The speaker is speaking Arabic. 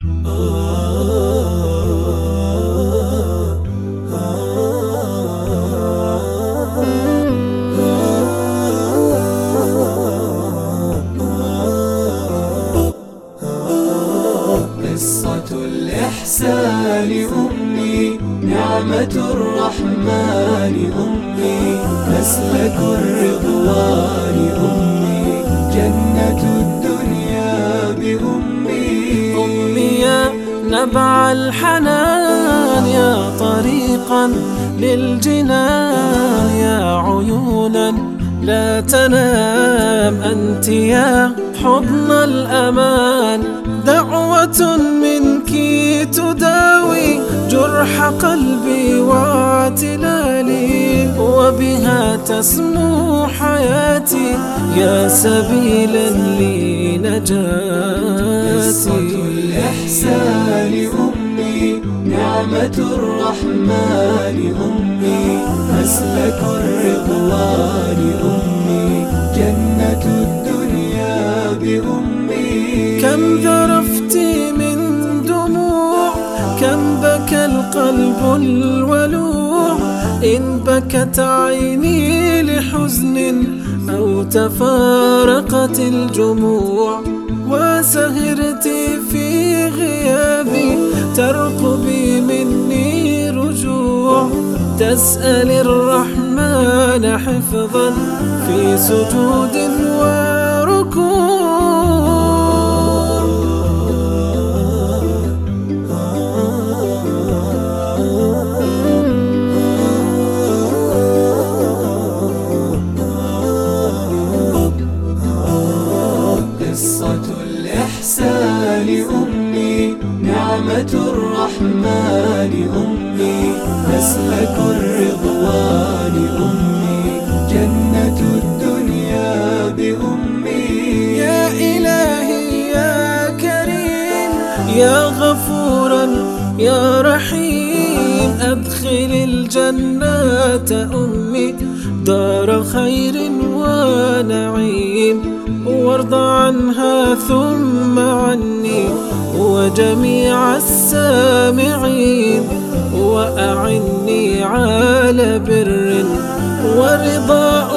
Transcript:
قصة الإحسان أمي، نعمة الرحمن أمي، مسلك الرضوان أمي، جنة الدنيا بأمي. أمي يا نبع الحنان، يا طريقا للجنان، يا عيونا لا تنام، أنت يا حضن الأمان. دعوة منك تداوي جرح قلبي واعتلالي، وبها تسمو حياتي يا سبيلا لنجاتي. قصة الإحسان أمي، نعمة الرحمن أمي، مسلك الرضوان أمي، جنة الدنيا بأمي. كم ذرفت من دموع، كم بكى القلب الولوع، إن بكت عيني لحزن أو تفارقت الجموع. وسهرت في غيابي ترقبي مني رجوع، تسأل الرحمن حفظا في سجود وركوع. قصة الإحسان أمي، نعمة الرحمن أمي، مسلك الرضوان أمي، جنة الدنيا بأمي. يا إلهي يا كريم، يا غفورا يا رحيم، أدخل الجنة أمي دار خير ونعيم، وارض عنها ثم عني وجميع السامعين، وأعني على بر ورضا